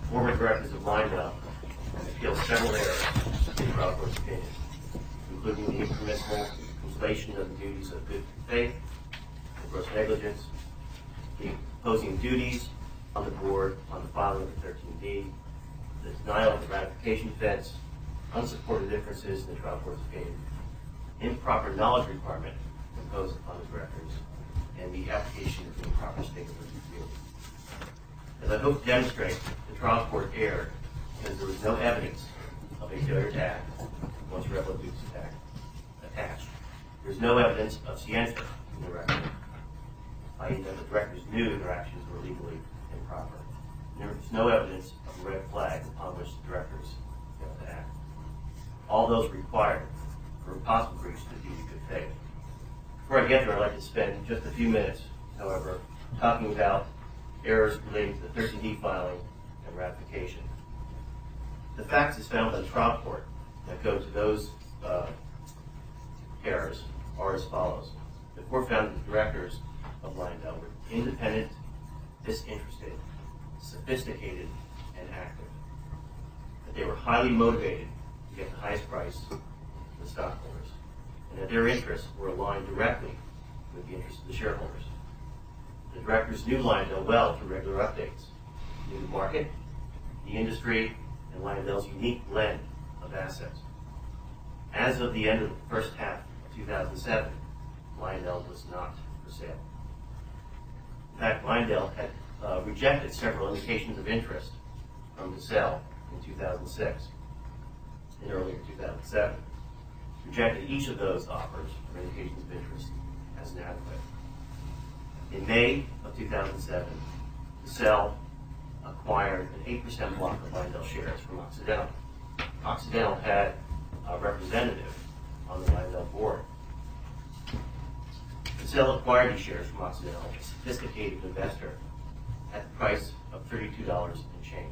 former directors of Lyndale appealed several errors in the trial court's opinion, including the impermissible conflation of the duties of good faith and gross negligence, the imposing duties on the board on the filing of the 13D, the denial of the ratification defense, unsupported differences in the trial court's opinion, improper knowledge requirement imposed upon the directors, and the application of the improper statement of review. As I hope to demonstrate, the trial court erred because there was no evidence of a failure to act once relevant duties attached. There is no evidence of scienter in the record, i.e. that the directors knew their actions were legally improper. There is no evidence of a red flag upon which the directors failed to act. All those required for a possible breach of the duty of good faith. Before I get there, I'd like to spend just a few minutes, however, talking about errors relating to the 13D filing and ratification. The facts as found by the trial court that go to those errors are as follows. The court found that the directors of Lyndale were independent, disinterested, sophisticated, and active. That they were highly motivated to get the highest price for the stockholders, and that their interests were aligned directly with the interests of the shareholders. The directors knew Lyndale well through regular updates, knew the market, the industry, and Lyndale's unique blend of assets. As of the end of the first half of 2007, Lyndale was not for sale. In fact, Lyndale had rejected several indications of interest from the sale in 2006 and earlier 2007. Rejected each of those offers or indications of interest as inadequate. In May of 2007, the sale acquired an 8% block of Lyndale shares from Occidental. Occidental had a representative on the Lyndale board. The sale acquired these shares from Occidental, a sophisticated investor, at the price of $32 and change,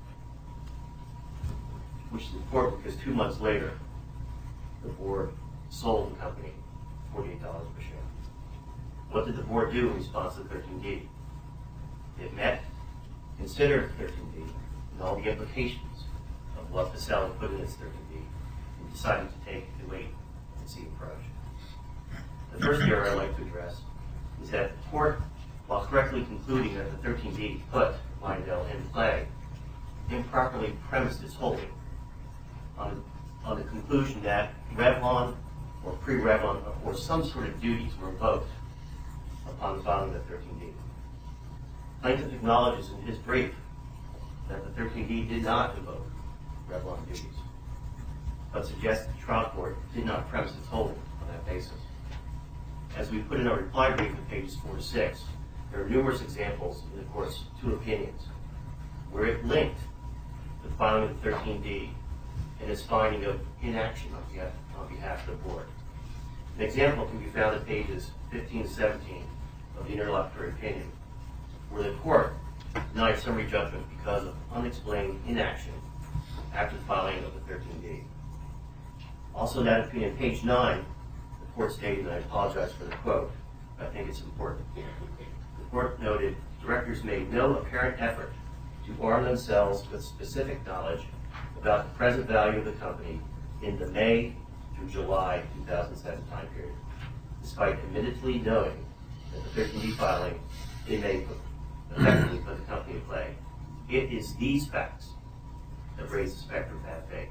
which is important because 2 months later, the board sold the company $48 per share. What did the board do in response to the 13D? It met, considered 13D, and all the implications of what the seller put in its 13D, and decided to take a wait-and-see approach. The first error I'd like to address is that the court, while correctly concluding that the 13D put Lyndale in play, improperly premised its holding on the conclusion that Revlon or pre-Revlon or some sort of duties were invoked upon the filing of the 13D. Plaintiff acknowledges in his brief that the 13D did not invoke Revlon duties, but suggests the trial court did not premise its holding on that basis. As we put in our reply brief in pages 4 to 6, there are numerous examples in the court's two opinions where it linked the filing of the 13D and its finding of inaction on behalf of the board. An example can be found at pages 15 to 17 of the interlocutory opinion, where the court denied summary judgment because of unexplained inaction after the filing of the 13D. Also in that opinion, page 9, the court stated, and I apologize for the quote, but I think it's important. The court noted, directors made no apparent effort to arm themselves with specific knowledge about the present value of the company in the May through July 2007 time period, despite admittedly knowing that the 13D filing may effectively put the company in play. It is these facts that raise the specter of bad faith.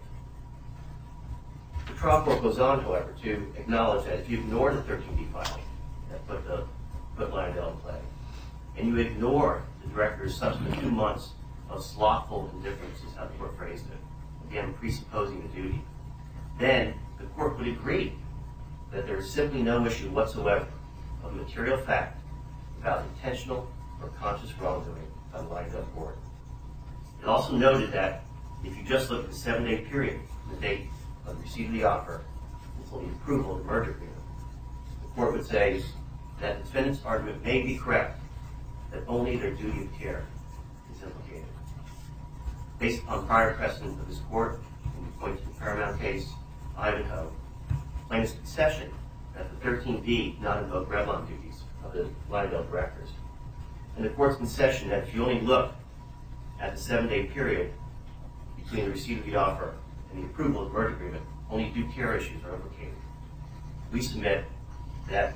The trial court goes on, however, to acknowledge that if you ignore the 13D filing that put Lyndale in play, and you ignore the director's subsequent 2 months of slothful indifference, is how the court phrased it, again presupposing the duty, then the court would agree that there is simply no issue whatsoever of material fact about intentional or conscious wrongdoing by the Lyndale board. It also noted that if you just look at the 7-day period from the date of the receipt of the offer until the approval of the merger agreement, the court would say that the defendant's argument may be correct, that only their duty of care is implicated. Based upon prior precedent of this court, and we point to the Paramount case, Ivanhoe, plaintiff's concession that the 13D did not invoke Revlon duties of the Lyndale directors, and the court's concession that if you only look at the 7-day period between the receipt of the offer and the approval of the merger agreement, only due care issues are implicated. We submit that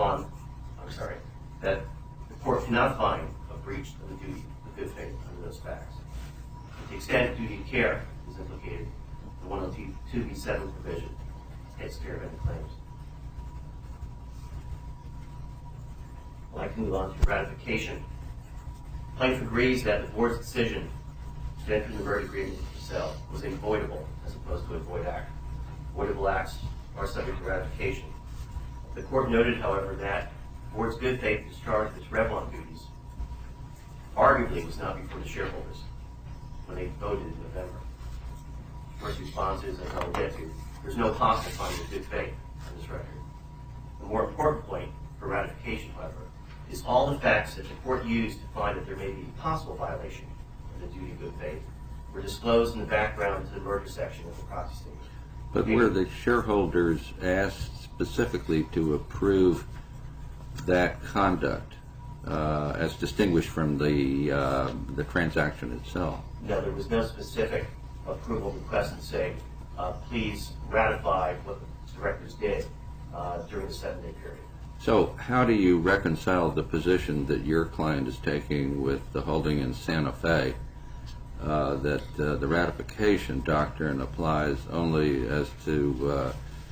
that the court cannot find a breach of the duty of good faith under those facts. To the extent duty of care is implicated, the 102B7 provision takes care of any claims. I'd like to move on to ratification. Plaintiff agrees that the board's decision to enter the merger agreement with Purcell was a voidable as opposed to a void act. Voidable acts are subject to ratification. The court noted, however, that the board's good faith discharge of its Revlon duties arguably was not before the shareholders when they voted in November. First response is, as I'll get to, there's no possible finding of good faith on this record. The more important point for ratification, however, is all the facts that the court used to find that there may be a possible violation of the duty of good faith were disclosed in the background to the merger section of the proxy statement. But were the shareholders asked specifically to approve that conduct as distinguished from the transaction itself? No, there was no specific approval request to say, please ratify what the directors did during the 7-day period. So how do you reconcile the position that your client is taking with the holding in Santa Fe that the ratification doctrine applies only as to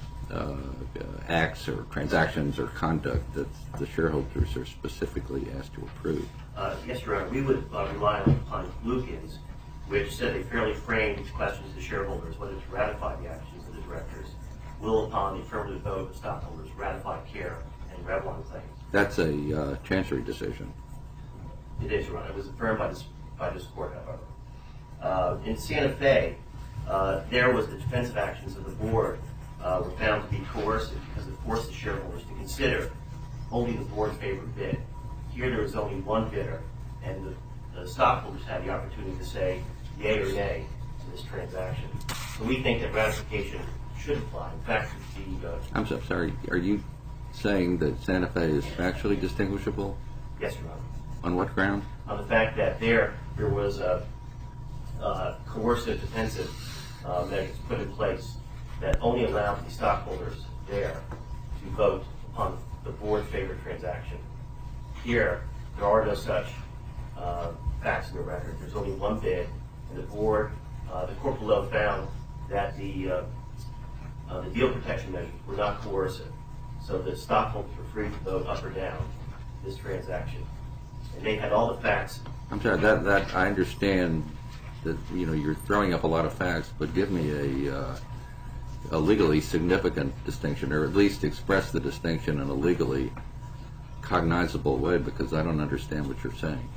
acts or transactions or conduct that the shareholders are specifically asked to approve? Yes, Your Honor. We would rely upon Lukens, which said a fairly framed question to shareholders whether to ratify the actions of the directors will, upon the affirmative vote of stockholders, ratify care and Revlon claims. That's a chancery decision. It is, Your Honor. It was affirmed by this court, however. In Santa Fe, there was the defensive actions of the board were found to be coercive because it forced the shareholders to consider holding the board's favored bid. Here there was only one bidder, and the stockholders had the opportunity to say yay or nay to this transaction. So we think that ratification should apply. In fact, I'm so sorry. Are you saying that Santa Fe is factually distinguishable? Yes, Your Honor. On what ground? On the fact that there was a coercive defensive measures put in place that only allowed the stockholders there to vote upon the board's favored transaction. Here, there are no such facts in the record. There's only one bid, and the board, the court below found that the deal protection measures were not coercive, so the stockholders were free to vote up or down this transaction. And they had all the facts. I'm sorry, that I understand that you're throwing up a lot of facts, but give me a legally significant distinction, or at least express the distinction in a legally cognizable way, because I don't understand what you're saying.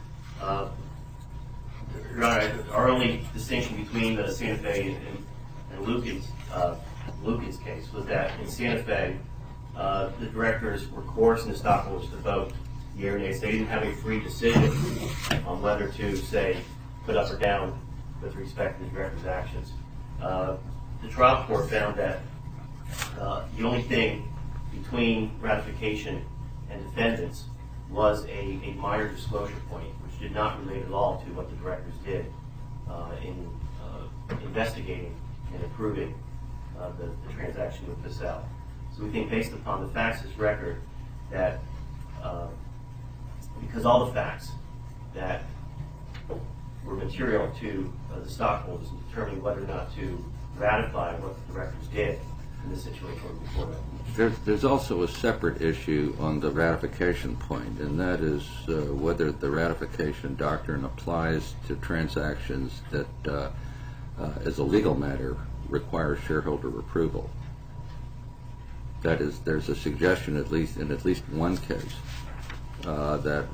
Your Honor, our only distinction between the Santa Fe and Lukens case was that in Santa Fe, the directors were coercing the stockholders to vote yea or nay. So they didn't have a free decision on whether to, say, put up or down with respect to the director's actions. The trial court found that the only thing between ratification and defendants was a minor disclosure point, which did not relate at all to what the directors did in investigating and approving the transaction with Purcell. So we think, based upon the facts of this record, that because all the facts that were material to the stockholders in determining whether or not to ratify what the directors did in this situation before that. There's also a separate issue on the ratification point, and that is whether the ratification doctrine applies to transactions that, as a legal matter, require shareholder approval. That is, there's a suggestion, at least in at least one case, that the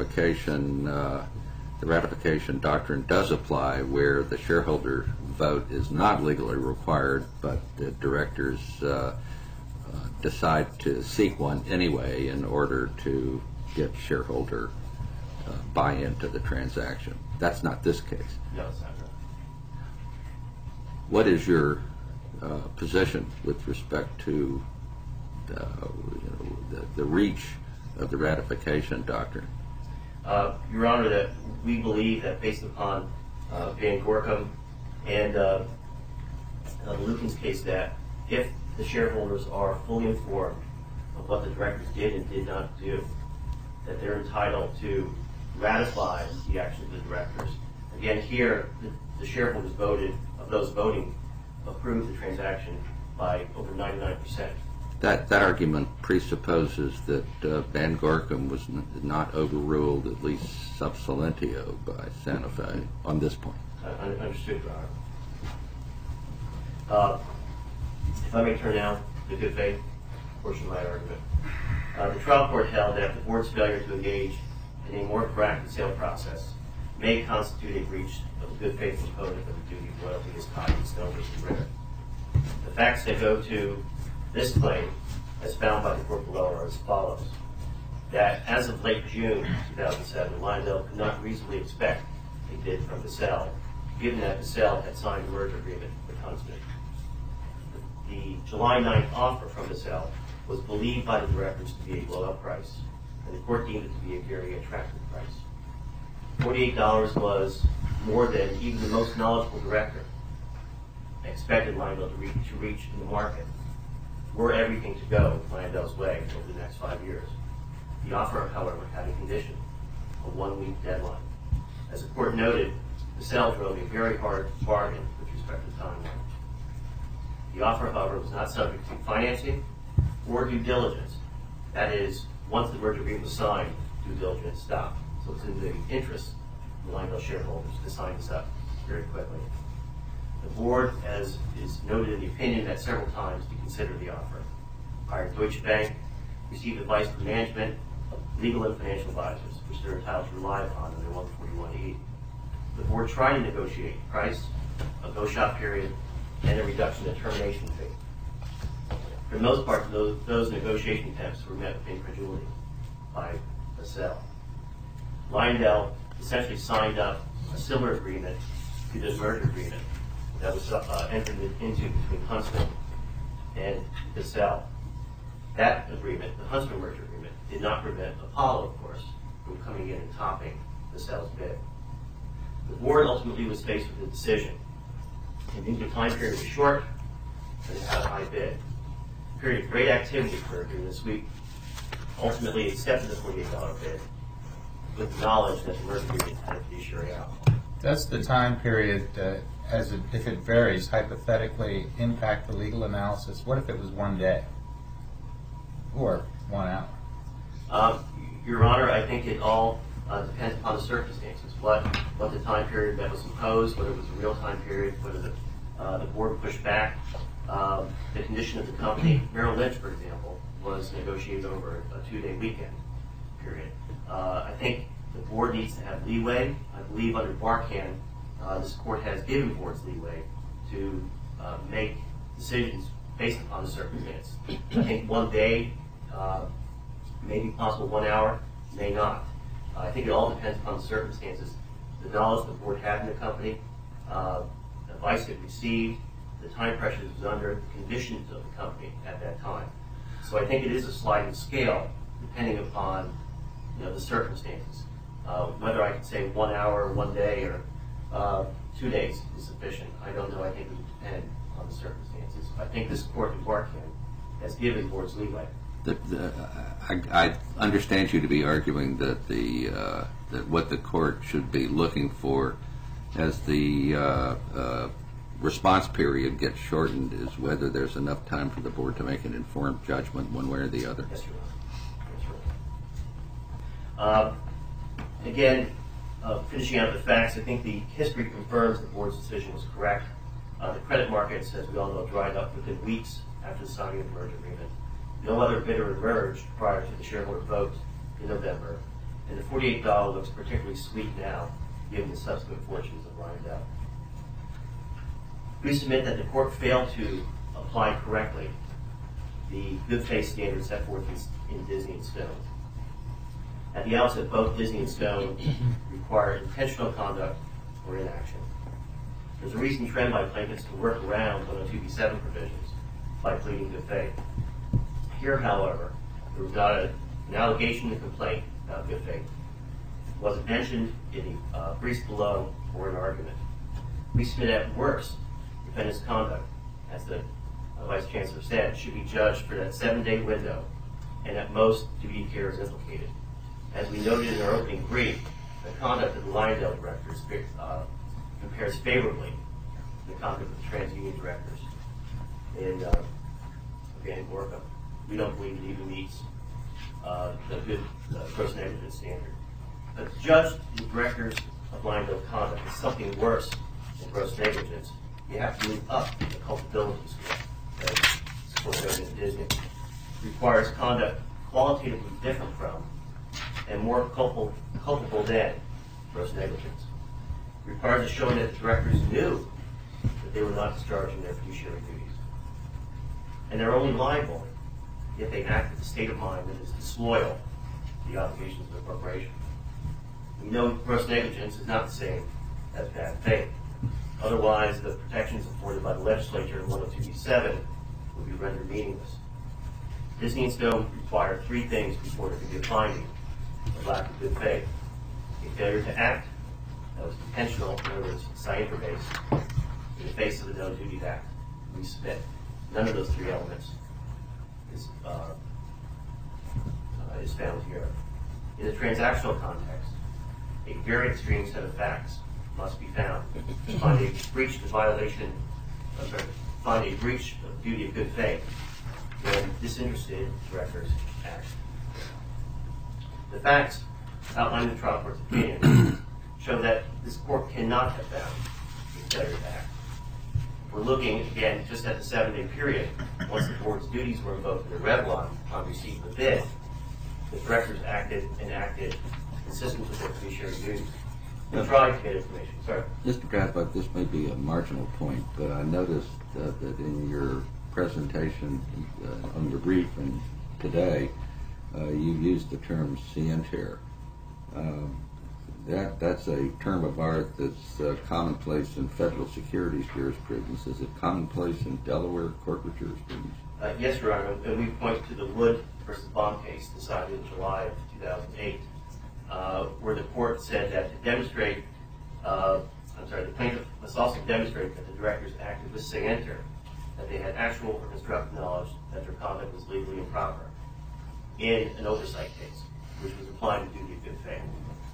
ratification doctrine does apply where the shareholder vote is not legally required, but the directors decide to seek one anyway in order to get shareholder buy-in to the transaction. That's not this case. No, it's not. What is your position with respect to the reach of the ratification doctrine? Your Honor, that we believe that based upon Van Gorkum and the Lukens case, that if the shareholders are fully informed of what the directors did and did not do, that they're entitled to ratify the actions of the directors. Again, here, the shareholders voted, of those voting, approved the transaction by over 99%. That argument presupposes that Van Gorkum was not overruled, at least sub silentio, by Santa Fe on this point. Understood, Your Honor. If I may turn now to the good faith portion of my argument. The trial court held that the board's failure to engage in a more proactive sale process may constitute a breach of the good faith component of the duty of loyalty as tied to Snow versus Ritter. The facts that go to this claim, as found by the court below, are as follows. That as of late June 2007, Lyondell could not reasonably expect a bid from Basell, given that Basell had signed a merger agreement with Huntsman. The July 9th offer from Basell was believed by the directors to be a blow-up price, and the court deemed it to be a very attractive price. $48 was more than even the most knowledgeable director expected Lyondell to reach in the market. Were everything to go Lyondell's way over the next 5 years. The offer, however, had a condition, a 1-week deadline. As the court noted, Basell drove a very hard bargain with respect to timeline. The offer, however, was not subject to financing or due diligence. That is, once the merger agreement was signed, due diligence stopped. So it's in the interest of the Lyondell shareholders to sign this up very quickly. The board, as is noted in the opinion, met several times to consider the offer. Hired Deutsche Bank, received advice from management, legal and financial advisors, which they're entitled to rely upon under 141E. The board tried to negotiate price, a go-shop period, and a reduction in termination fee. For the most part, those negotiation attempts were met with incredulity by Basell. Lyondell essentially signed up a similar agreement to this merger agreement that was entered into between Huntsman and Basell. That agreement, the Huntsman merger agreement, did not prevent Apollo, of course, from coming in and topping Basell's bid. The board ultimately was faced with a decision. And the time period was short, and it had a high bid. A period of great activity occurred during this week. Ultimately accepted the $48 bid with the knowledge that the merger agreement had a fiduciary out. Does the time period, if it varies, hypothetically impact the legal analysis? What if it was 1 day or 1 hour? Your Honor, I think it all depends upon the circumstances. What the time period that was imposed, whether it was a real time period, whether the board pushed back, the condition of the company. Merrill Lynch, for example, was negotiated over a 2-day weekend period. I think the board needs to have leeway. I believe under Barkan, this court has given boards leeway to make decisions based upon the circumstance. I think 1 day may be possible, 1 hour may not. I think it all depends upon the circumstances, the knowledge the board had in the company, advice it received, the time pressures it was under, the conditions of the company at that time. So I think it is a sliding scale depending upon the circumstances. Whether I can say 1 hour, 1 day, or 2 days is sufficient, I don't know. I think it would depend on the circumstances. I think this court in Barkan has given boards leeway. I understand you to be arguing that that what the court should be looking for as the response period gets shortened is whether there's enough time for the board to make an informed judgment one way or the other. Yes, Your Honor. Again, finishing out the facts, I think the history confirms the board's decision was correct. The credit markets, as we all know, dried up within weeks after the signing of the merger agreement. No other bidder emerged prior to the shareholder vote in November, and the $48 looks particularly sweet now, given the subsequent fortunes of Lyondell. We submit that the court failed to apply correctly the good faith standards set forth in Disney and Stone. At the outset, both Disney and Stone require intentional conduct or inaction. There's a recent trend by plaintiffs to work around 102B7 provisions by pleading good faith. Here, however, there was not an allegation to complaint about good faith. wasn't mentioned in the briefs below or an argument. We submit at worst, defendant's conduct, as the Vice Chancellor said, should be judged for that 7-day window, and at most, duty of care is implicated. As we noted in our opening brief, the conduct of the Lyondell directors compares favorably to the conduct of the TransUnion directors. And again, Gorka, we don't believe it even meets the good gross negligence standard. But to judge the directors of Lyondell conduct as something worse than gross negligence, you have to move up the culpability scale, as Court noted in Disney. It requires conduct qualitatively different from and more culpable than gross negligence. It requires a showing that the directors knew that they were not discharging their fiduciary duties. And they're only liable if they act with a state of mind that is disloyal to the obligations of the corporation. We know gross negligence is not the same as bad faith. Otherwise, the protections afforded by the legislature in 102b7 would be rendered meaningless. Disney and Stone require 3 things before there can be a finding of lack of good faith: a failure to act that was intentional, in other words, scienter-based, in the face of the No Duties Act. We submit none of those 3 elements is found here. In the transactional context, a very extreme set of facts must be found to find a breach of duty of good faith when disinterested directors act. The facts outlined in the trial court's opinion show that this court cannot have found a failure to act. We're looking, again, just at the 7-day period. Once the court's duties were invoked in the Revlon upon receipt of the bid, the directors acted consistent with their fiduciary duties. No trial to get information. Sorry. Mr. Drasbach, this may be a marginal point, but I noticed that in your presentation on your briefing today, you used the term scienter. That's a term of art that's commonplace in federal securities jurisprudence. Is it commonplace in Delaware corporate jurisprudence? Yes, Your Honor, and we point to the Wood versus Bond case decided in July of 2008, where the court said that to demonstrate, the plaintiff must also demonstrate that the directors acted with scienter, that they had actual or constructive knowledge that their conduct was legally improper in an oversight case, which was applying the duty of good faith.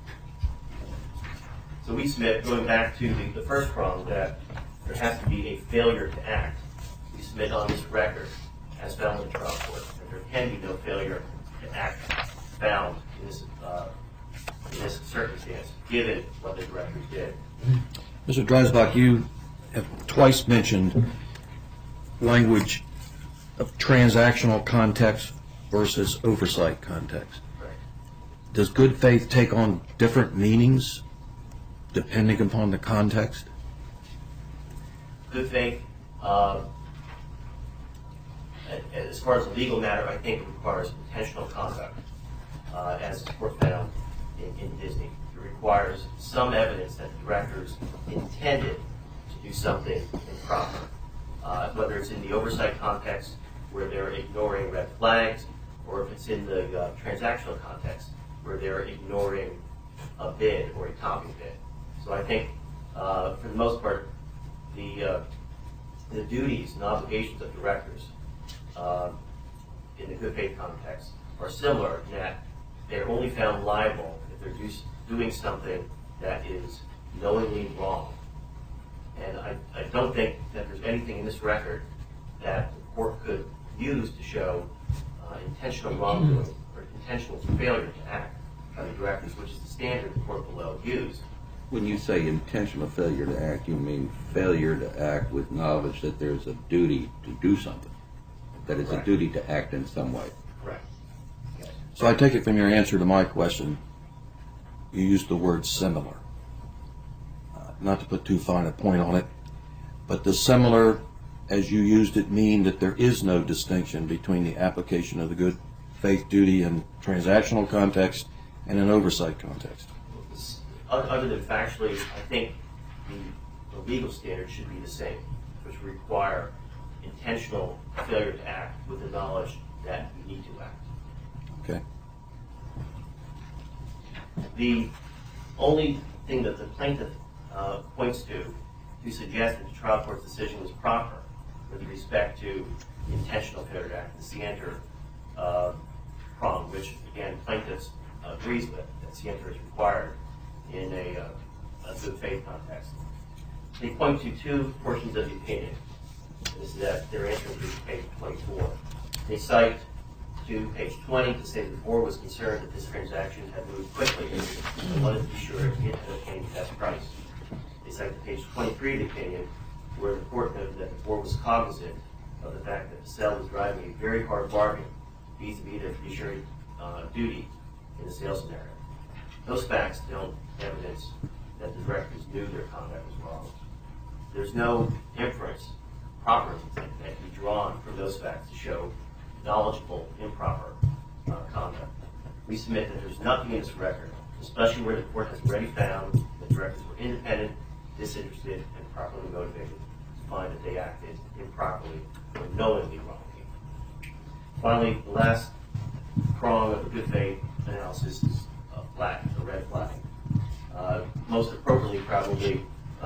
So we submit, going back to the first prong, that there has to be a failure to act. We submit on this record, as found in the trial court, that there can be no failure to act found in this circumstance, given what the directors did. Mr. Dreisbach, you have twice mentioned language of transactional context versus oversight context. Right. Does good faith take on different meanings depending upon the context? Good faith, as far as a legal matter, I think it requires intentional conduct, as the court found in Disney. It requires some evidence that the directors intended to do something improper, whether it's in the oversight context where they're ignoring red flags, or if it's in the transactional context where they're ignoring a bid or a topping bid. So I think, for the most part, the duties and obligations of directors in the good faith context are similar in that they're only found liable if they're doing something that is knowingly wrong. And I don't think that there's anything in this record that the court could use to show intentional wrongdoing or intentional failure to act by the directors, which is the standard the court below used. When you say intentional failure to act, you mean failure to act with knowledge that there's a duty to do something, that it's Correct. a duty to act in some way. Correct. Yes. So I take it from your answer to my question, you used the word similar. Not to put too fine a point on it, but does similar, as you used it, mean that there is no distinction between the application of the good faith duty in transactional context and an oversight context? Other than factually, I think the legal standard should be the same, which require intentional failure to act with the knowledge that you need to act. Okay. The only thing that the plaintiff points to suggest that the trial court's decision was proper with respect to the intentional failure to act, the scienter prong, which again plaintiff agrees with, that scienter is required in a good faith context. They point to two portions of the opinion. This is that their answer is page 24. They cite to page 20 to say that the board was concerned that this transaction had moved quickly and wanted to be sure it had obtained the best price. They cite to page 23 of the opinion where the court noted that the board was cognizant of the fact that the sale was driving a very hard bargain vis-a-vis their fiduciary duty in the sales scenario. Those facts don't evidence that the directors knew their conduct was wrong. There's no inference proper that can be drawn from those facts to show knowledgeable, improper conduct. We submit that there's nothing in this record, especially where the court has already found that directors were independent, disinterested, and properly motivated, to find that they acted improperly or knowingly wrongly. Finally, the last prong of the good faith analysis is a red flag. Most appropriately, probably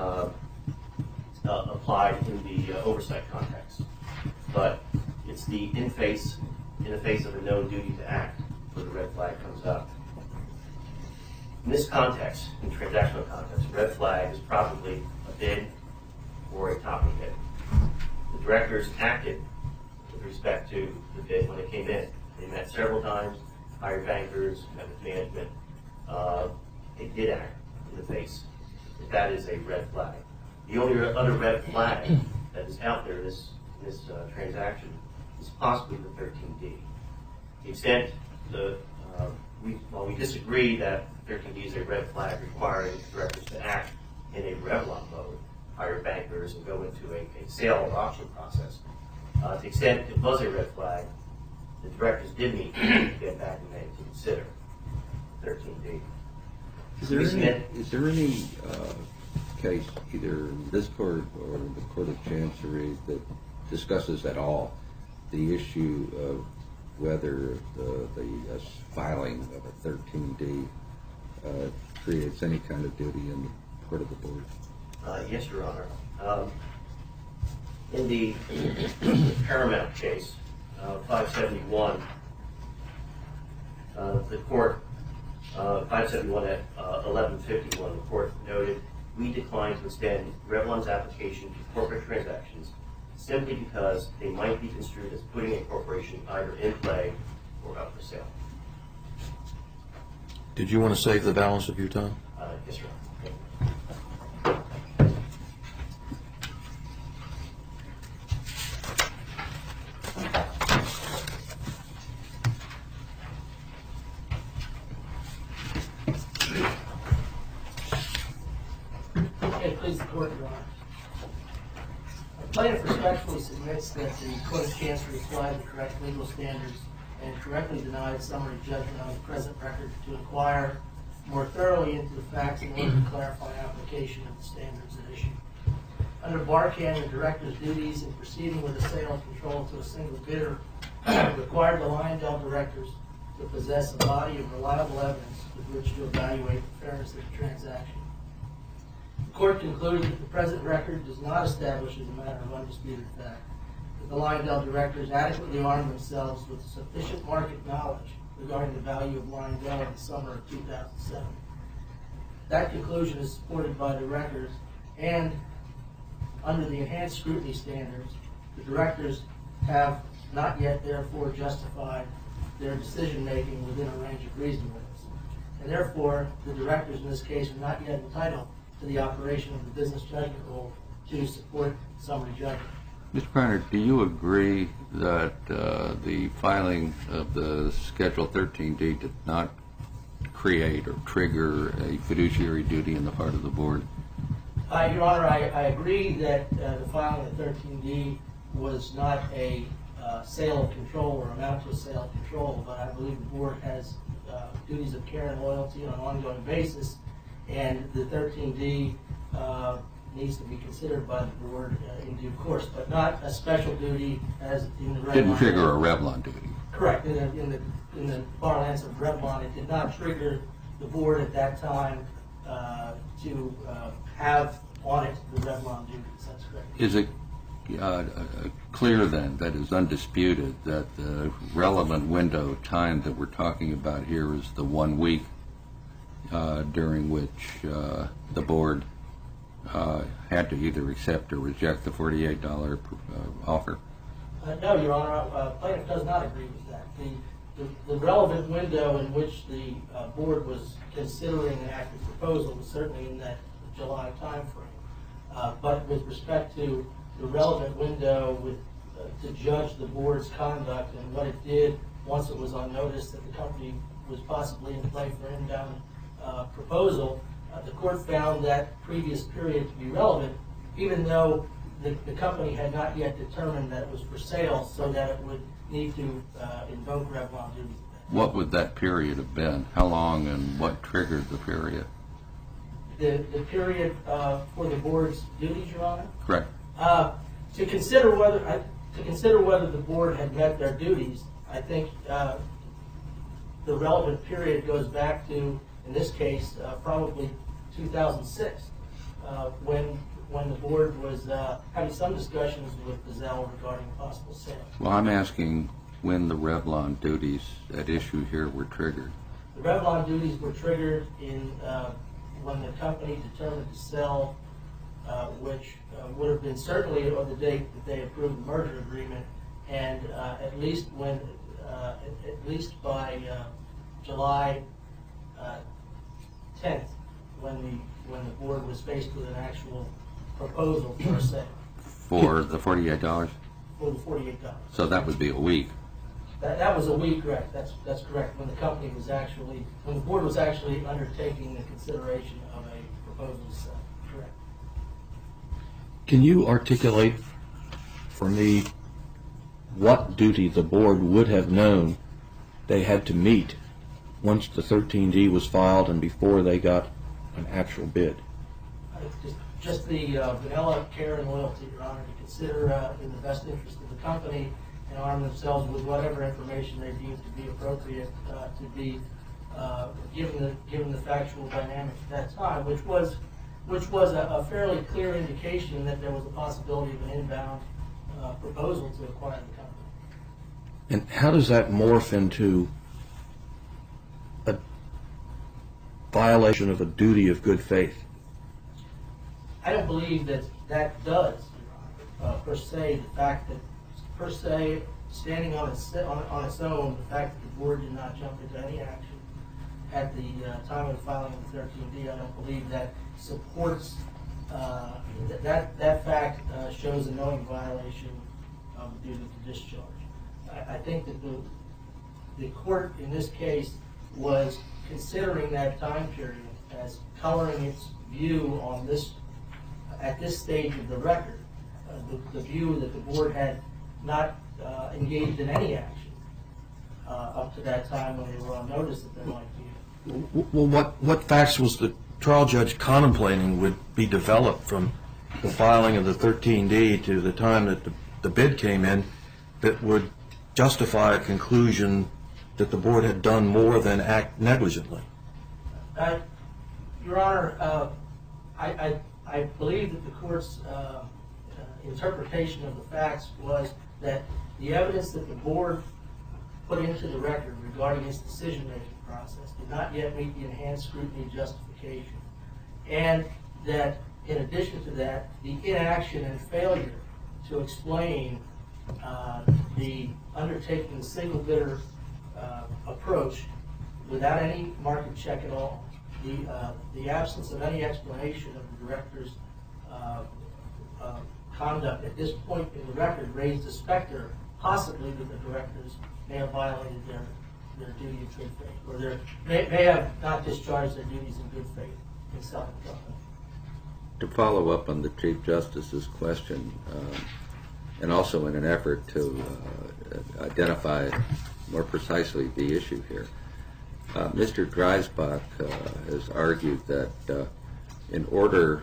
applied in the oversight context, but it's the in the face of a known duty to act where the red flag comes up. In this context, in transactional context, a red flag is probably a bid or a topping bid. The directors acted with respect to the bid when it came in. They met several times, hired bankers, met with management. They did act in the face. That is a red flag. The only other red flag that is out there in this transaction is possibly the 13D. The extent while we disagree that 13D is a red flag requiring directors to act in a Revlon mode, hire bankers, and go into a sale or auction process. To the extent it was a red flag, the directors did need to get back and to consider 13D. Is there any case, either this court or the Court of Chancery, that discusses at all the issue of whether the filing of a 13D creates any kind of duty in the court of the board? Yes, Your Honor. In the Paramount case, 571, the court, 571 at 1151, the court noted, we decline to extend Revlon's application to corporate transactions simply because they might be construed as putting a corporation either in play or up for sale. Did you want to save the balance of your time? Yes, Your Honor. Please, the court, Your Honor. The plaintiff respectfully submits that the Court of Chancery applied the correct legal standards and correctly denied summary judgment on the present record to inquire more thoroughly into the facts in order to clarify application of the standards at issue. Under Barkan, the director's duties in proceeding with a sale of control to a single bidder required the Lyondell directors to possess a body of reliable evidence with which to evaluate the fairness of the transaction. The court concluded that the present record does not establish as a matter of undisputed fact that the Lyondell directors adequately armed themselves with sufficient market knowledge regarding the value of Lyondell in the summer of 2007. That conclusion is supported by the records, and under the enhanced scrutiny standards, the directors have not yet therefore justified their decision-making within a range of reasonableness. And therefore, the directors in this case are not yet entitled to the operation of the business judgment rule to support summary judgment. Mr. Kreiner, do you agree that the filing of the Schedule 13D did not create or trigger a fiduciary duty on the part of the board? Your Honor, I agree that the filing of 13D was not a sale of control or amount to a sale of control, but I believe the board has duties of care and loyalty on an ongoing basis, and the 13D needs to be considered by the board in due course, but not a special duty as in the Revlon. Didn't trigger a Revlon duty. Correct. In the parlance of Revlon, it did not trigger the board at that time to have on it the Revlon duties. That's correct. Is it clear then, that is undisputed, that the relevant window of time that we're talking about here is the 1 week during which the board had to either accept or reject the $48 offer? No, Your Honor, plaintiff does not agree with that. The relevant window in which the board was considering an active proposal was certainly in that July timeframe. But with respect to the relevant window to judge the board's conduct and what it did once it was on notice that the company was possibly in play for an inbound proposal, the court found that previous period to be relevant, even though the company had not yet determined that it was for sale, so that it would need to invoke Revlon duties. What would that period have been? How long, and what triggered the period? The period for the board's duties, Your Honor? Correct. To consider whether the board had met their duties, I think the relevant period goes back to, in this case, probably 2006, when the board was having some discussions with Gazelle regarding a possible sale. Well, I'm asking when the Revlon duties at issue here were triggered. The Revlon duties were triggered when the company determined to sell, which would have been certainly on the date that they approved the merger agreement, and at least by July 10th, when the board was faced with an actual proposal for a sale. For the $48? For the $48. So that would be a week. That was a week, correct. That's correct. When the board was actually undertaking the consideration of a proposal to sell. Correct. Can you articulate for me what duty the board would have known they had to meet once the 13D was filed and before they got an actual bid? Just the vanilla care and loyalty, Your Honor, to consider in the best interest of the company and arm themselves with whatever information they deemed to be appropriate to be given the factual dynamics at that time, which was a fairly clear indication that there was a possibility of an inbound proposal to acquire the company. And how does that morph into a violation of a duty of good faith? I don't believe that does, Your Honor, per se. The fact that, standing on its own, the fact that the board did not jump into any action at the time of the filing of the 13D, I don't believe that supports that fact shows a knowing violation of the duty to discharge. I think that the court in this case was considering that time period as coloring its view on this at this stage of the record, the view that the board had not engaged in any action up to that time when they were on notice that there might be. Well, what facts was the trial judge contemplating would be developed from the filing of the 13D to the time that the bid came in that would justify a conclusion that the board had done more than act negligently? Your Honor, I believe that the court's interpretation of the facts was that the evidence that the board put into the record regarding its decision-making process did not yet meet the enhanced scrutiny justification, and that in addition to that, the inaction and failure to explain the undertaking the single bidder approach without any market check at all, the absence of any explanation of the director's conduct at this point in the record raised a specter, possibly that the directors may have violated their duty of good faith, or may have not discharged their duties in good faith in selling the company. To follow up on the Chief Justice's question, and also in an effort to identify more precisely the issue here, Mr. Dreisbach has argued that in order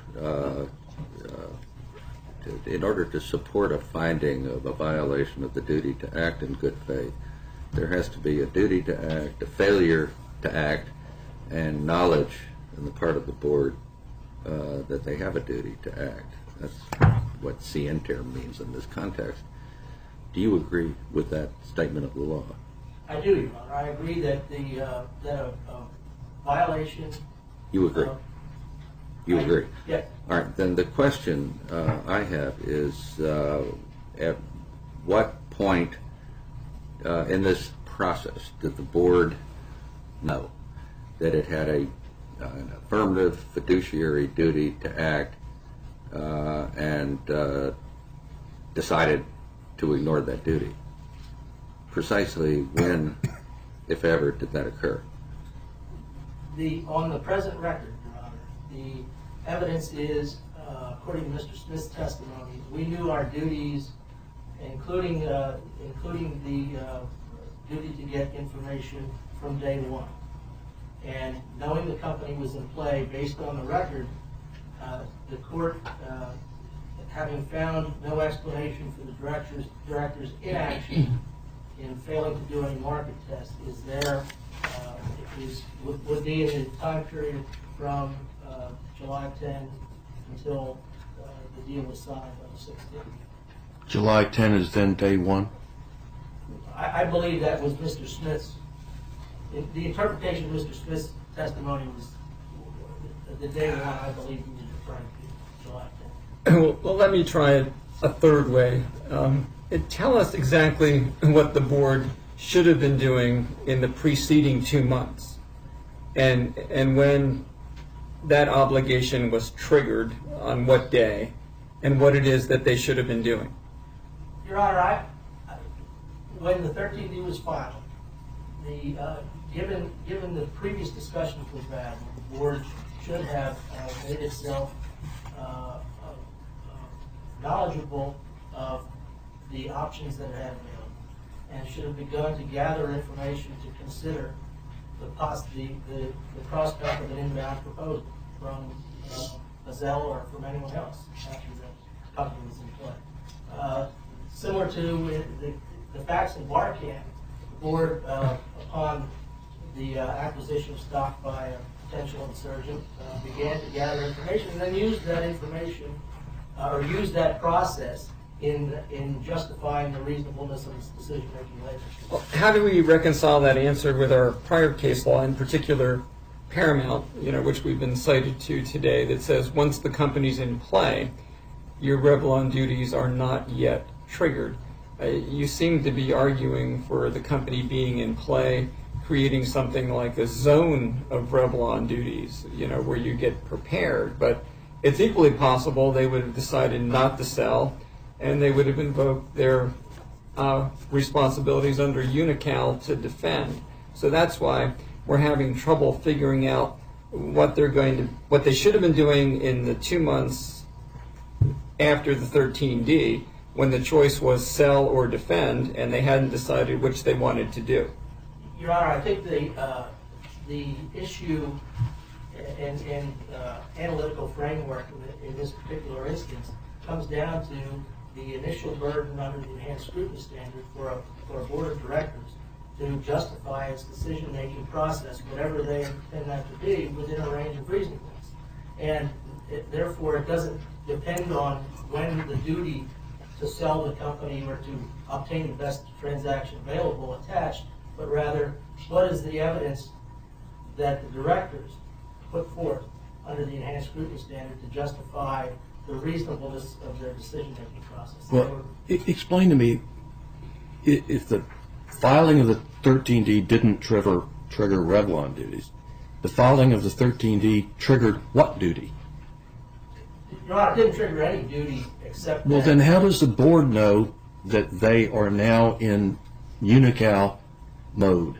to support a finding of a violation of the duty to act in good faith, there has to be a duty to act, a failure to act, and knowledge on the part of the board that they have a duty to act. That's what scienter means in this context. Do you agree with that statement of the law? I do, Your Honor. I agree that that a violation. You agree? You agree? Yes. All right. Then the question I have is, at what point in this process did the board know that it had an affirmative fiduciary duty to act and decided to ignore that duty? Precisely when, if ever, did that occur? On the present record, Your Honor, the evidence is, according to Mr. Smith's testimony, we knew our duties, including the duty to get information from day one. And knowing the company was in play based on the record, the court, having found no explanation for the director's inaction in failing to do any market tests, would be in the time period from July 10 until the deal was signed on the 16th. July 10 is then day one? I believe that was Mr. Smith's. The interpretation of Mr. Smith's testimony was the day one. I believe he was referring to July 10. Well, let me try it a third way. Tell us exactly what the board should have been doing in the preceding 2 months, and when that obligation was triggered, on what day, and what it is that they should have been doing. Your Honor, when the 13D was filed, given the previous discussions we've had, the board should have made itself knowledgeable of the options that it had available, and should have begun to gather information to consider the prospect of an inbound proposal from Azelle or from anyone else after the company was in play. Similar to the facts in Barcan, the board, upon the acquisition of stock by a potential insurgent, began to gather information and then used that information or used that process in justifying the reasonableness of its decision-making later. Well, how do we reconcile that answer with our prior case law, in particular Paramount, which we've been cited to today, that says once the company's in play, your Revlon duties are not yet triggered? You seem to be arguing for the company being in play, creating something like a zone of Revlon duties, where you get prepared. But it's equally possible they would have decided not to sell, and they would have invoked their responsibilities under Unical to defend. So that's why we're having trouble figuring out what they should have been doing in the 2 months after the 13D, when the choice was sell or defend, and they hadn't decided which they wanted to do. Your Honor, I think the issue and analytical framework in this particular instance comes down to the initial burden under the enhanced scrutiny standard for a board of directors to justify its decision-making process, whatever they intend that to be, within a range of reasonableness. And therefore, it doesn't depend on when the duty to sell the company or to obtain the best transaction available attached, but rather, what is the evidence that the directors put forth under the enhanced scrutiny standard to justify the reasonableness of their decision-making process? Well, explain to me, if the filing of the 13D didn't trigger Revlon duties, the filing of the 13D triggered what duty? Your Honor, it didn't trigger any duty except Well, then how does the board know that they are now in Unical mode?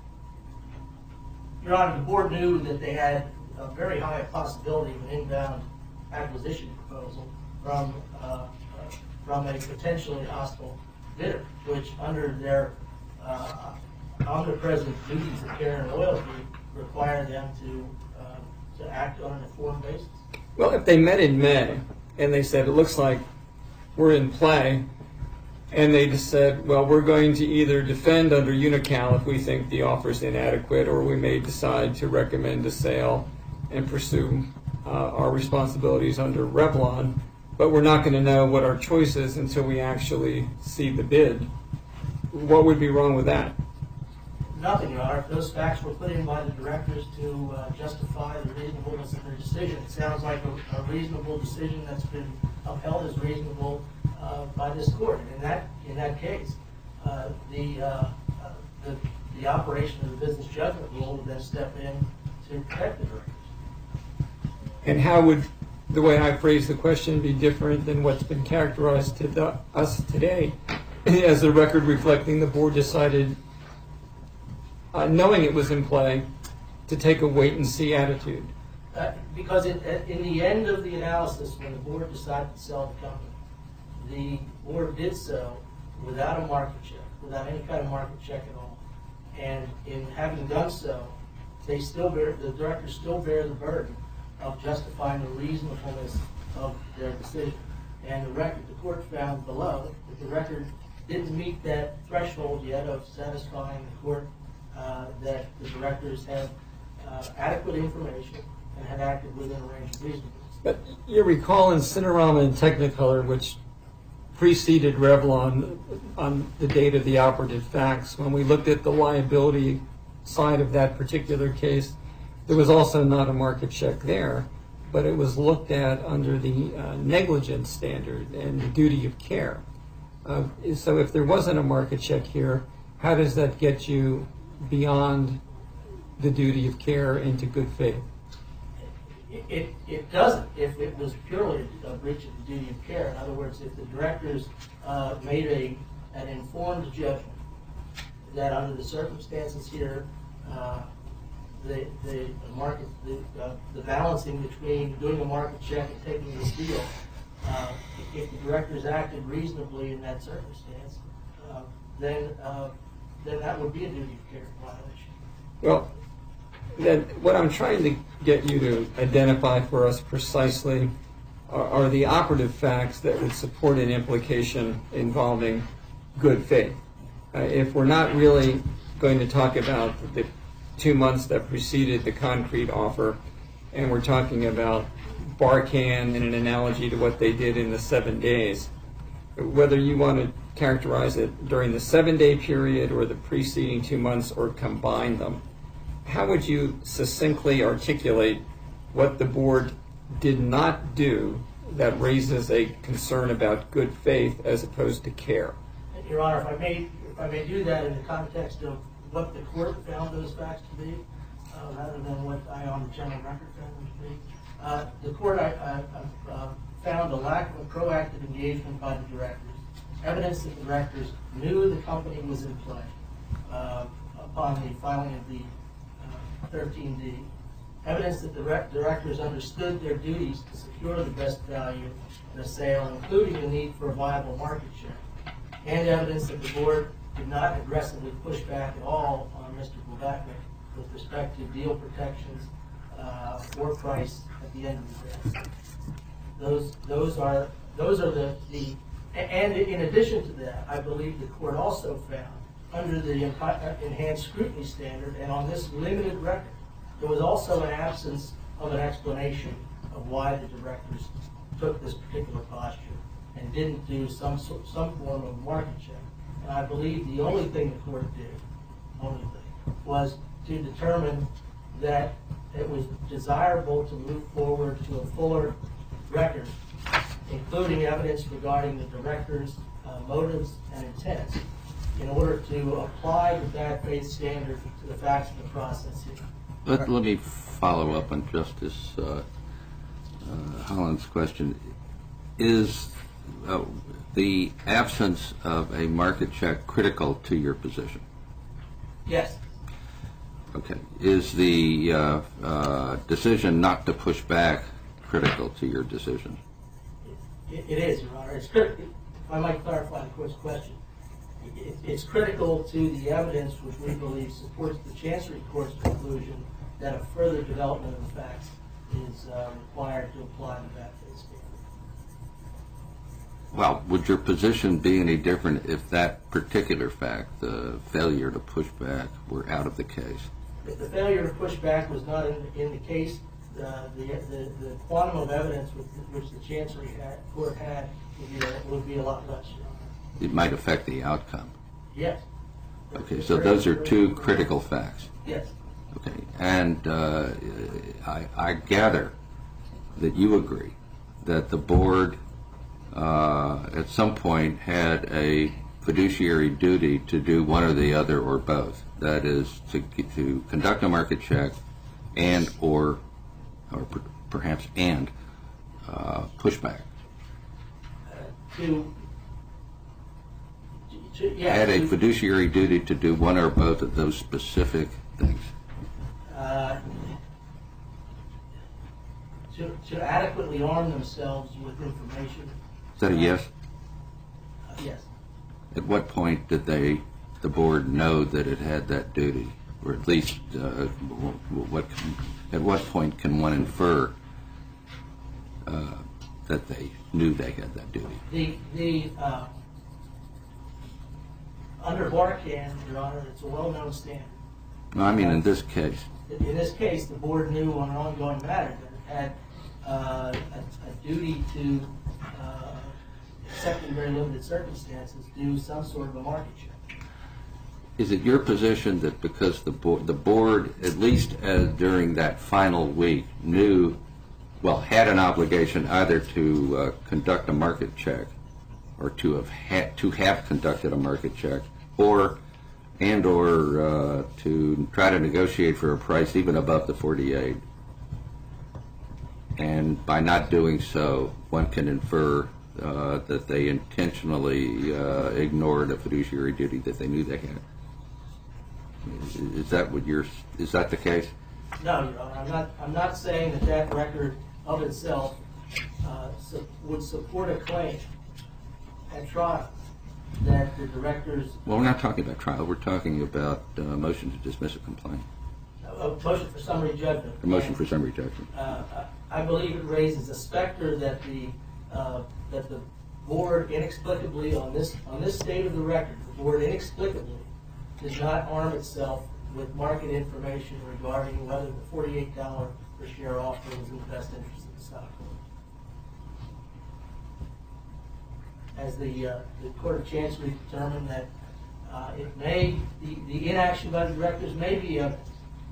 Your Honor, the board knew that they had a very high possibility of an inbound acquisition proposal from a potentially hostile bidder, which under their omnipresent duties of care and loyalty require them to act on an informed basis. Well, if they met in May and they said, it looks like we're in play, and they just said, well, we're going to either defend under Unical if we think the offer's inadequate, or we may decide to recommend a sale and pursue our responsibilities under Revlon, but we're not going to know what our choice is until we actually see the bid. What would be wrong with that? Nothing, Your Honor. Those facts were put in by the directors to justify the reasonableness of their decision. It sounds like a reasonable decision that's been upheld as reasonable by this court. And in that case, the operation of the business judgment rule would then step in to protect the directors. And how would the way I phrase the question be different than what's been characterized to us today as the record reflecting the board decided, knowing it was in play, to take a wait-and-see attitude? Because in the end of the analysis, when the board decided to sell the company, the board did so without a market check, without any kind of market check at all. And in having done so, the directors still bear the burden of justifying the reasonableness of their decision. And the court found below that the record didn't meet that threshold yet of satisfying the court that the directors had adequate information and had acted within a range of reasonableness. But you recall in Cinerama and Technicolor, which preceded Revlon on the date of the operative facts, when we looked at the liability side of that particular case, there was also not a market check there, but it was looked at under the negligence standard and the duty of care. So if there wasn't a market check here, how does that get you beyond the duty of care into good faith? It doesn't if it was purely a breach of the duty of care. In other words, if the directors made an informed judgment that under the circumstances here, the balancing between doing a market check and taking this deal, if the directors acted reasonably in that circumstance, then that would be a duty of care violation. Well, then what I'm trying to get you to identify for us precisely are the operative facts that would support an implication involving good faith. If we're not really going to talk about the 2 months that preceded the concrete offer, and we're talking about Barkan in an analogy to what they did in the 7 days, whether you want to characterize it during the 7-day period or the preceding 2 months or combine them, how would you succinctly articulate what the board did not do that raises a concern about good faith as opposed to care? Your Honor, if I may do that in the context of what the court found those facts to be, rather than what I on the general record found them to be. The court found a lack of a proactive engagement by the directors, evidence that the directors knew the company was in play upon the filing of the 13D, evidence that the directors understood their duties to secure the best value in a sale, including the need for a viable market share, and evidence that the board did not aggressively push back at all on Mr. Bulgakovic with respect to deal protections or price at the end of the day. Those are the and in addition to that, I believe the court also found under the enhanced scrutiny standard and on this limited record, there was also an absence of an explanation of why the directors took this particular posture and didn't do some form of market check. And I believe the only thing the court did, was to determine that it was desirable to move forward to a fuller record, including evidence regarding the directors' motives and intents, in order to apply the bad faith standard to the facts of the process here. Let me follow up on Justice Holland's question. Is the absence of a market check critical to your position? Yes. Okay. Is the decision not to push back critical to your decision? It is, Your Honor. It's critical. If I might clarify the court's question, it's critical to the evidence which we believe supports the Chancery Court's conclusion that a further development of the facts is required to apply the bad faith standard. Well, would your position be any different if that particular fact, the failure to push back, were out of the case? If the failure to push back was not in the case, the quantum of evidence which the Chancery Court had would be a lot less. It might affect the outcome. Yes. Okay, so those are two critical facts. Yes. Okay, and I gather that you agree that the board at some point had a fiduciary duty to do one or the other or both. That is, to conduct a market check and or perhaps pushback. Had a fiduciary duty to do one or both of those specific things. To adequately arm themselves with information. Is that a yes? Yes. At what point did the board know that it had that duty, or at least at what point can one infer that they knew they had that duty? Under Barkan, Your Honor, it's a well-known standard. No, I mean in this case. In this case, the board knew on an ongoing matter that it had a duty to, except in very limited circumstances, do some sort of a market check. Is it your position that because the board, at least during that final week, had an obligation either to conduct a market check, or to have conducted a market check, or to try to negotiate for a price even above the 48, and by not doing so, one can infer that they intentionally ignored a fiduciary duty that they knew they had? Is that the case? No, Your Honor. I'm not saying that record of itself would support a claim at trial that the directors. Well, we're not talking about trial. We're talking about a motion to dismiss a complaint. A motion for summary judgment. A motion for summary judgment. I believe it raises a specter that the board inexplicably on this state of the record, the board inexplicably does not arm itself with market information regarding whether the $48 per share offer was in the best interest of the stockholder. As the Court of Chancery determined that the inaction by the directors may be a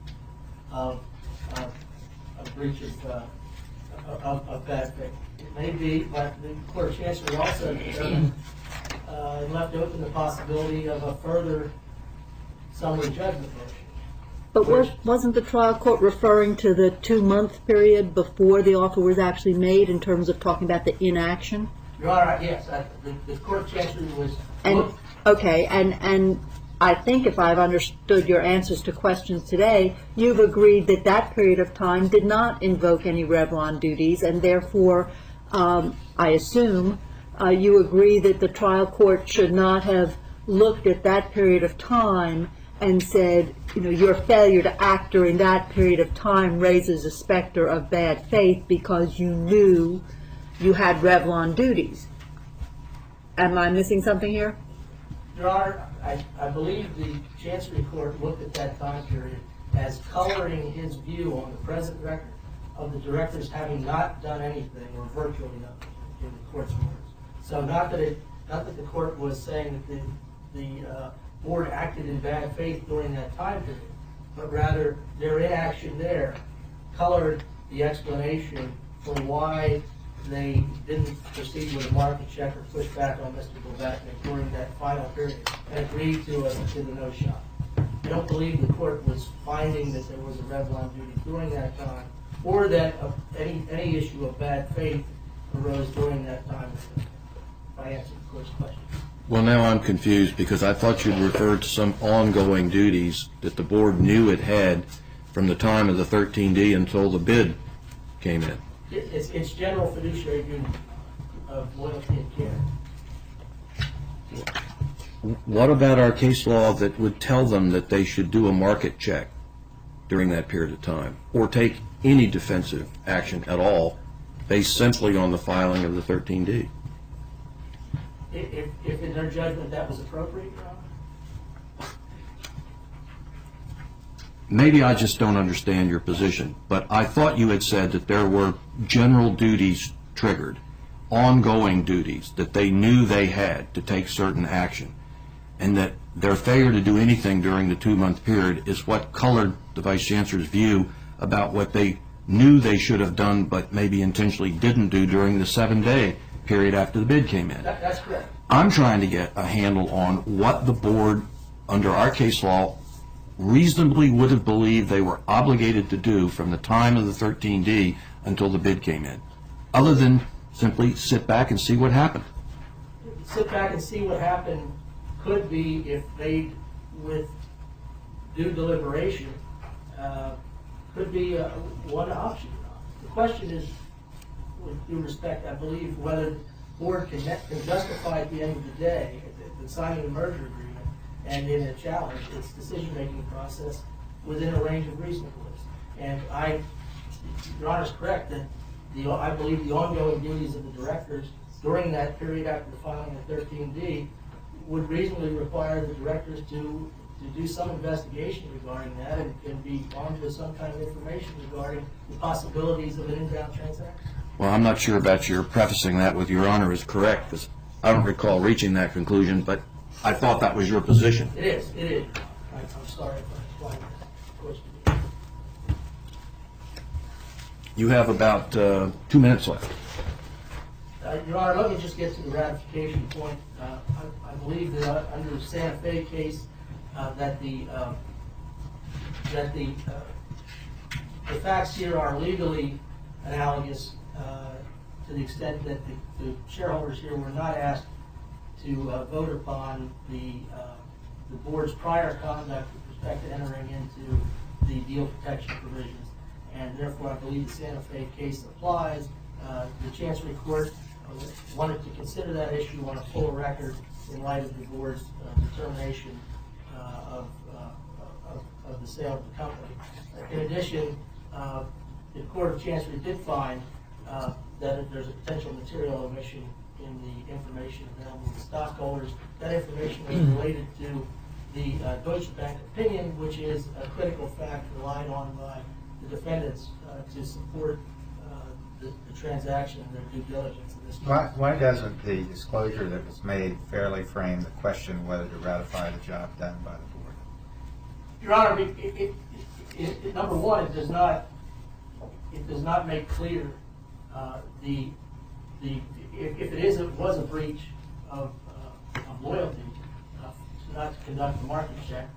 breach of bad faith. It may be, but the Court of Chancery also determined left open the possibility of a further summary judgment motion. But wasn't the trial court referring to the 2-month period before the offer was actually made in terms of talking about the inaction? Your Honor, yes. The Court of Chancery was. And I think if I've understood your answers to questions today, you've agreed that that period of time did not invoke any Revlon duties, and therefore, I assume, you agree that the trial court should not have looked at that period of time and said, your failure to act during that period of time raises a specter of bad faith because you knew you had Revlon duties. Am I missing something here? Your Honor, I believe the Chancery Court looked at that time period as coloring his view on the present record of the directors having not done anything or virtually nothing in the court's words. So not that the court was saying that the board acted in bad faith during that time period, but rather their inaction there colored the explanation for why they didn't proceed with a market check or push back on Mr. Blavatnik during that final period and agreed to the no shot. I don't believe the court was finding that there was a Revlon duty during that time, or that any issue of bad faith arose during that time. If I answered the court's question. Well, now I'm confused because I thought you'd referred to some ongoing duties that the board knew it had from the time of the 13D until the bid came in. It's general fiduciary duty of loyalty and care. What about our case law that would tell them that they should do a market check during that period of time, or take any defensive action at all based simply on the filing of the 13D? If in their judgment that was appropriate, Your Honor? maybe I just don't understand your position, but I thought you had said that there were general duties triggered, ongoing duties that they knew they had to take certain action, and that their failure to do anything during the 2-month period is what colored the Vice Chancellor's view about what they knew they should have done but maybe intentionally didn't do during the 7-day period after the bid came in. That's correct. I'm trying to get a handle on what the board, under our case law, reasonably would have believed they were obligated to do from the time of the 13D until the bid came in, other than simply sit back and see what happened. Sit back and see what happened could be if they, with due deliberation, could be one option. The question is, with due respect, I believe whether the board can justify at the end of the day, the signing the merger agreement, and in a challenge, its decision-making process within a range of reasonableness. And Your Honor is correct that I believe the ongoing duties of the directors during that period after the filing of 13D would reasonably require the directors to do some investigation regarding that and be armed with some kind of information regarding the possibilities of an inbound transaction. Well, I'm not sure about your prefacing that with Your Honor is correct, because I don't recall reaching that conclusion, but I thought that was your position. It is. I'm sorry if I implied that. Of course it is. You have about 2 minutes left. Your Honor, let me just get to the ratification point. I believe that under the Santa Fe case, that the facts here are legally analogous to the extent that the shareholders here were not asked to vote upon the board's prior conduct with respect to entering into the deal protection provisions, and therefore I believe the Santa Fe case applies. The Chancery Court wanted to consider that issue on a full record in light of the board's determination of the sale of the company. In addition, the Court of Chancery did find that there's a potential material omission in the information available to stockholders. That information was related to the Deutsche Bank opinion, which is a critical fact relied on by the defendants to support the transaction and their due diligence in this case. Why doesn't the disclosure that was made fairly frame the question whether to ratify the job done by the board? Your Honor, number one, it does not make clear if it was a breach of loyalty not to conduct the market check.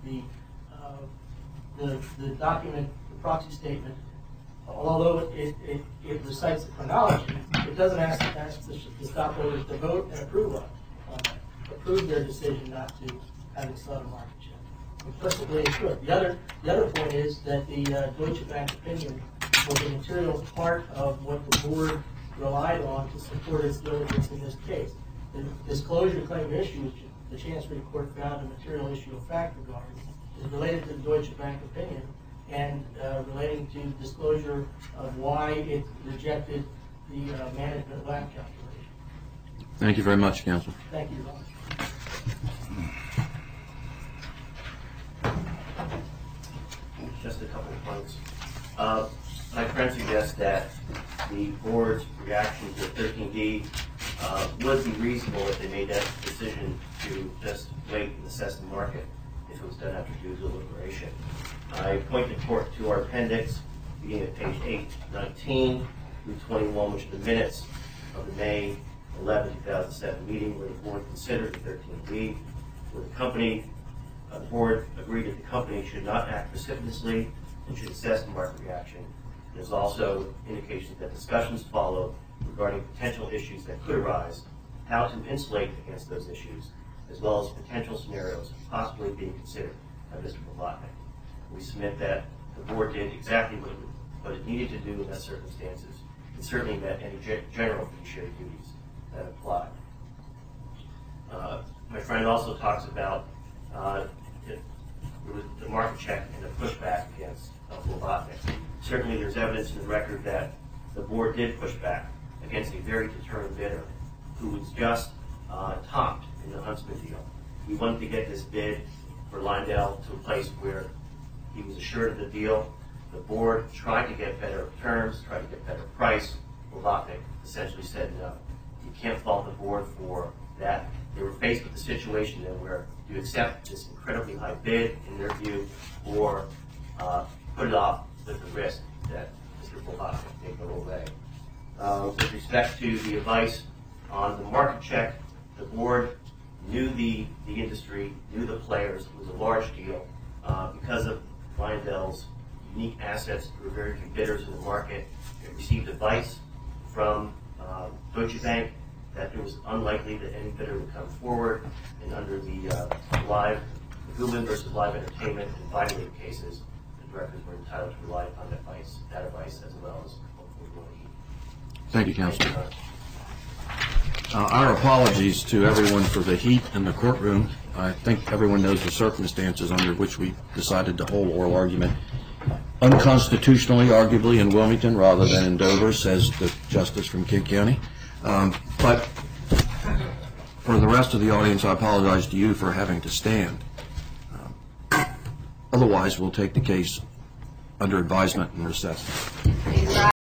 The document, the proxy statement, although it recites the chronology, it doesn't ask the stockholders to vote and approve their decision not to have it sought a market check. Implicitly, it should. The other point is that the Deutsche Bank opinion was a material part of what the board relied on to support its diligence in this case. The disclosure claim issue, which the Chancery Court found a material issue of fact regarding, is related to the Deutsche Bank opinion and relating to disclosure of why it rejected the management WACC calculation. Thank you very much, Counsel. Thank you, Your Honor. Just a couple of points. My friend suggests that the board's reaction to 13D would be reasonable if they made that decision to just wait and assess the market if it was done after due deliberation. I point the court to our appendix, beginning at page 819 through 21, which are the minutes of the May 11, 2007 meeting where the board considered the 13D, where the board agreed that the company should not act precipitously and should assess the market reaction. There's also indications that discussions followed regarding potential issues that could arise, how to insulate against those issues, as well as potential scenarios possibly being considered by Mr. Blavatnik. We submit that the board did exactly what it needed to do in those circumstances. It certainly met any general fiduciary duties that applied. My friend also talks about the market check and the pushback against Blavatnik. Certainly there's evidence in the record that the board did push back against a very determined bidder who was just topped in the Huntsman deal. We wanted to get this bid for Lyndell to a place where He was assured of the deal. The board tried to get better terms, tried to get better price. Lovotnick essentially said no. You can't fault the board for that. They were faced with the situation then where you accept this incredibly high bid, in their view, or put it off with the risk that Mr. Lovotnick may go away. With respect to the advice on the market check, the board knew the industry, knew the players. It was a large deal. Because of Lyondell's unique assets, there were very few bidders in the market. It received advice from Deutsche Bank that it was unlikely that any bidder would come forward, and under the Goodwin versus Live Entertainment and Vitalik cases, the directors were entitled to rely upon that advice as well as hopefully what he. Thank you, Counselor. Our apologies to everyone for the heat in the courtroom. I think everyone knows the circumstances under which we decided to hold oral argument unconstitutionally, arguably, in Wilmington rather than in Dover, says the justice from King County. But for the rest of the audience, I apologize to you for having to stand. Otherwise, we'll take the case under advisement and recess.